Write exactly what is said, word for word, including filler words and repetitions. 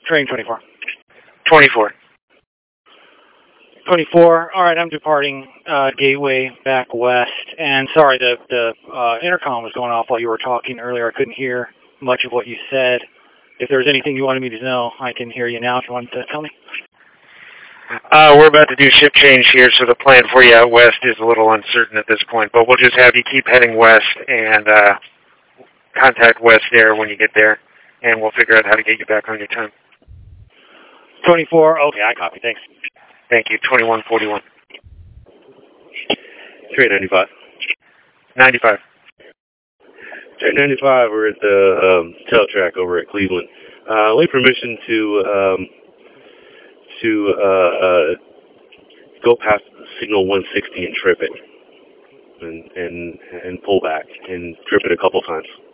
Train twenty-four. twenty-four. twenty-four. All right, I'm departing uh, Gateway back west. And sorry, the, the uh, intercom was going off while you were talking earlier. I couldn't hear much of what you said. If there's anything you wanted me to know, I can hear you now if you want to tell me. Uh, we're about to do shift change here, so the plan for you out west is a little uncertain at this point. But we'll just have you keep heading west and uh, contact West Air when you get there, and we'll figure out how to get you back on your time. twenty-four. Okay, I copy. Thanks. Thank you. twenty-one forty-one. Train ninety-five. ninety-five. Train ninety-five, we're at the um, tail track over at Cleveland. Uh, I need permission to um, to uh, uh, go past signal one sixty and trip it, and and and pull back and trip it a couple times.